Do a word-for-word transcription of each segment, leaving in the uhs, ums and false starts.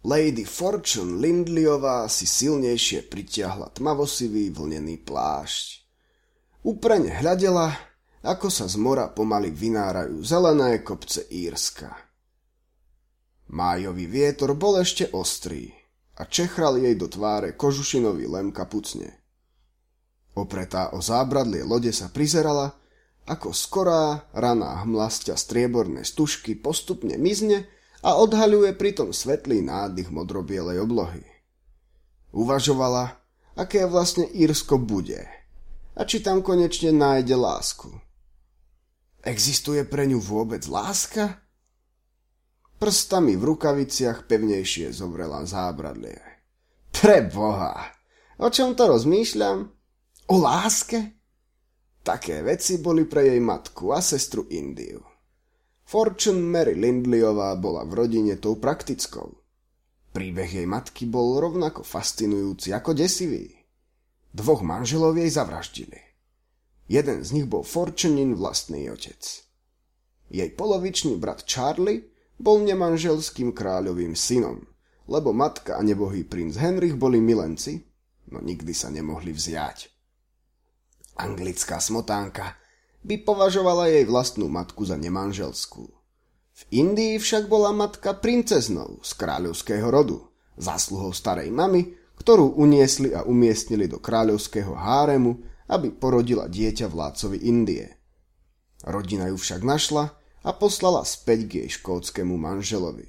Lady Fortune Lindleyová si silnejšie pritiahla tmavosivý vlnený plášť. Úprene hľadela, ako sa z mora pomaly vynárajú zelené kopce Írska. Májový vietor bol ešte ostrý a čechral jej do tváre kožušinový lem kapucne. Opretá o zábradlie lode sa prizerala, ako skorá, raná hmlasťa striebornej stužky postupne mizne a odhaľuje pritom svetlý nádych modrobielej oblohy. Uvažovala, aké vlastne Írsko bude a či tam konečne nájde lásku. Existuje pre ňu vôbec láska? Prstami v rukaviciach pevnejšie zovrela zábradlie. Preboha! O čom to rozmýšľam? O láske? Také veci boli pre jej matku a sestru Indiu. Fortune Mary Lindleyová bola v rodine tou praktickou. Príbeh jej matky bol rovnako fascinujúci ako desivý. Dvoch manželov jej zavraždili. Jeden z nich bol Fortunin vlastný otec. Jej polovičný brat Charlie bol nemanželským kráľovým synom, lebo matka a nebohý princ Henrich boli milenci, no nikdy sa nemohli vziať. Anglická smotánka by považovala jej vlastnú matku za nemanželskú. V Indii však bola matka princeznou z kráľovského rodu, zásluhou starej mamy, ktorú uniesli a umiestnili do kráľovského háremu, aby porodila dieťa vládcovi Indie. Rodina ju však našla a poslala späť k jej škótskému manželovi.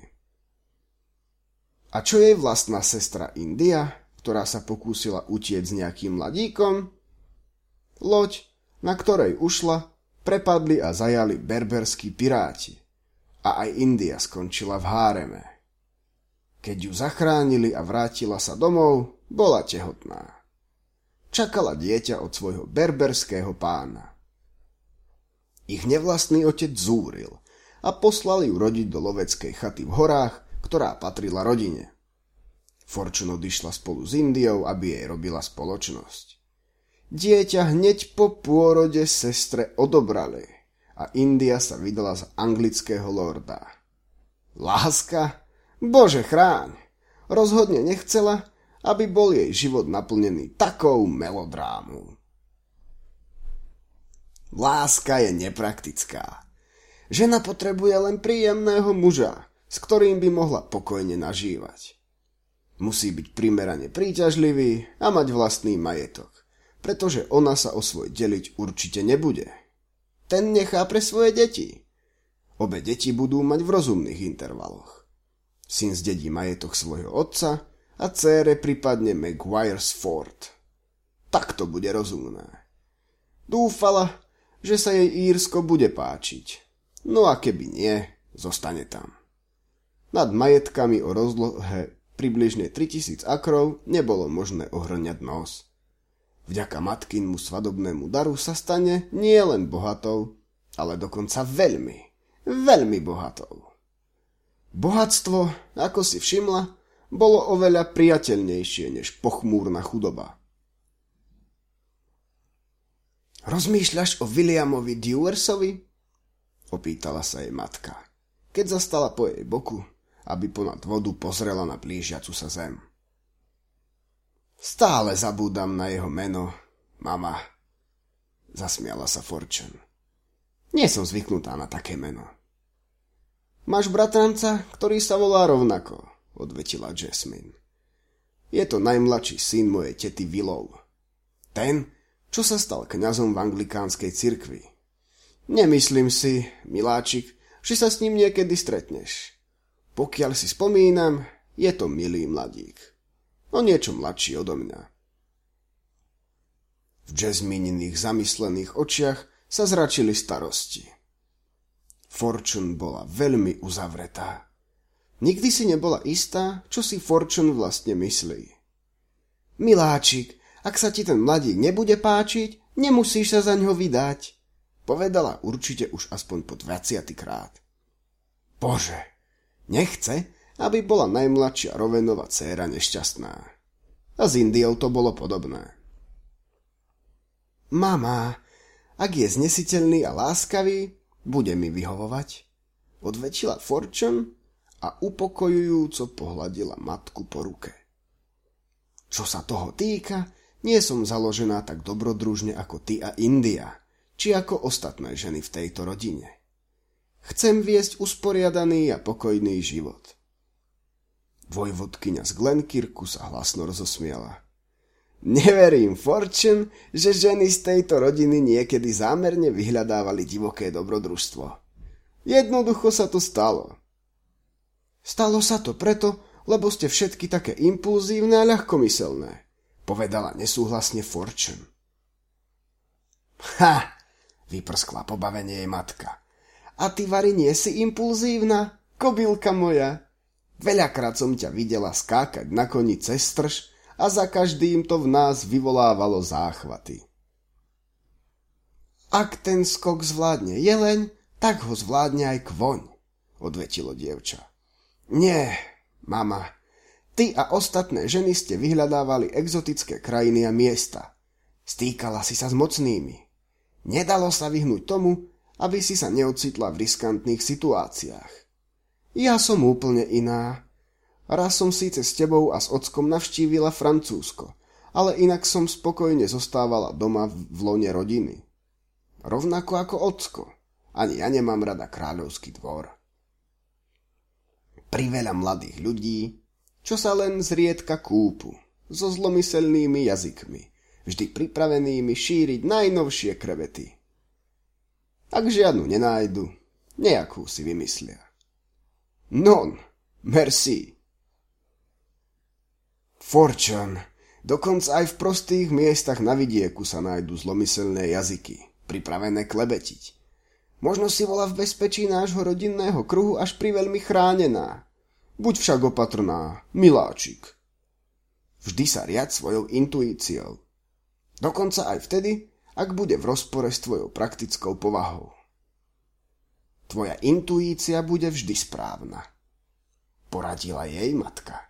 A čo jej vlastná sestra India, ktorá sa pokúsila utiec s nejakým mladíkom? Loď, na ktorej ušla, prepadli a zajali berberskí piráti. A aj India skončila v háreme. Keď ju zachránili a vrátila sa domov, bola tehotná. Čakala dieťa od svojho berberského pána. Ich nevlastný otec zúril a poslal ju rodiť do loveckej chaty v horách, ktorá patrila rodine. Fortune odišla spolu s Indiou, aby jej robila spoločnosť. Dieťa hneď po pôrode sestre odobrali a India sa vydala za anglického lorda. Láska? Bože chráň! Rozhodne nechcela, aby bol jej život naplnený takou melodrámou. Láska je nepraktická. Žena potrebuje len príjemného muža, s ktorým by mohla pokojne nažívať. Musí byť primerane príťažlivý a mať vlastný majetok, pretože ona sa o svoj deliť určite nebude. Ten nechá pre svoje deti. Obe deti budú mať v rozumných intervaloch. Syn zdedí majetok svojho otca a dcére pripadne Maguire's Fort. Tak to bude rozumné. Dúfala, že sa jej Írsko bude páčiť. No a keby nie, zostane tam. Nad majetkami o rozlohe približne tritisíc akrov nebolo možné ohrňať nos. Vďaka matkinmu svadobnému daru sa stane nie len bohatou, ale dokonca veľmi, veľmi bohatou. Bohatstvo, ako si všimla, bolo oveľa priateľnejšie než pochmúrna chudoba. Rozmýšľaš o Williamovi Dewersovi? Opýtala sa jej matka, keď zastala po jej boku, aby ponad vodu pozrela na blížiacu sa zem. Stále zabúdam na jeho meno, mama. Zasmiala sa Fortune. Nie som zvyknutá na také meno. Máš bratranca, ktorý sa volá rovnako, odvetila Jasmine. Je to najmladší syn mojej tety Willow. Ten, čo sa stal kňazom v anglikánskej cirkvi. Nemyslím si, miláčik, že sa s ním niekedy stretneš. Pokiaľ si spomínam, je to milý mladík. O niečo mladší odo mňa. V Jasmininých zamyslených očiach sa zračili starosti. Fortune bola veľmi uzavretá. Nikdy si nebola istá, čo si Fortune vlastne myslí. Miláčik, ak sa ti ten mladík nebude páčiť, nemusíš sa za ňo vydať, povedala určite už aspoň po dvaciaty krát. Bože, nechce, aby bola najmladšia Rowenová dcéra nešťastná. A s Indiou to bolo podobné. Mama, ak je znesiteľný a láskavý, bude mi vyhovovať, odvetila Fortune a upokojujúco pohľadila matku po ruke. Čo sa toho týka, nie som založená tak dobrodružne ako ty a India, či ako ostatné ženy v tejto rodine. Chcem viesť usporiadaný a pokojný život. Vojvodkyňa z Glenkirku sa hlasno rozosmiala. Neverím, Fortune, že ženy z tejto rodiny niekedy zámerne vyhľadávali divoké dobrodružstvo. Jednoducho sa to stalo. Stalo sa to preto, lebo ste všetky také impulzívne a ľahkomyselné, povedala nesúhlasne Fortune. Ha, vyprskla pobavenie jej matka. A ty, Vary, nie si impulzívna, kobylka moja? Veľakrát som ťa videla skákať na koni cez strž a za každým to v nás vyvolávalo záchvaty. Ak ten skok zvládne jeleň, tak ho zvládne aj kvoň, odvetilo dievča. Nie, mama, ty a ostatné ženy ste vyhľadávali exotické krajiny a miesta. Stýkala si sa s mocnými. Nedalo sa vyhnúť tomu, aby si sa neocitla v riskantných situáciách. Ja som úplne iná. Raz som síce s tebou a s ockom navštívila Francúzsko, ale inak som spokojne zostávala doma v lone rodiny. Rovnako ako ocko. Ani ja nemám rada kráľovský dvor. Priveľa mladých ľudí, čo sa len zriedka kúpu, so zlomyselnými jazykmi, vždy pripravenými šíriť najnovšie krevety. Ak žiadnu nenájdu, nejakú si vymyslia. Non, merci. Fortune, dokonca aj v prostých miestach na vidieku sa nájdu zlomyselné jazyky, pripravené klebetiť. Možno si bola v bezpečí nášho rodinného kruhu až priveľmi chránená. Buď však opatrná, miláčik. Vždy sa riaď svojou intuíciou. Dokonca aj vtedy, ak bude v rozpore s tvojou praktickou povahou. Tvoja intuícia bude vždy správna, poradila jej matka.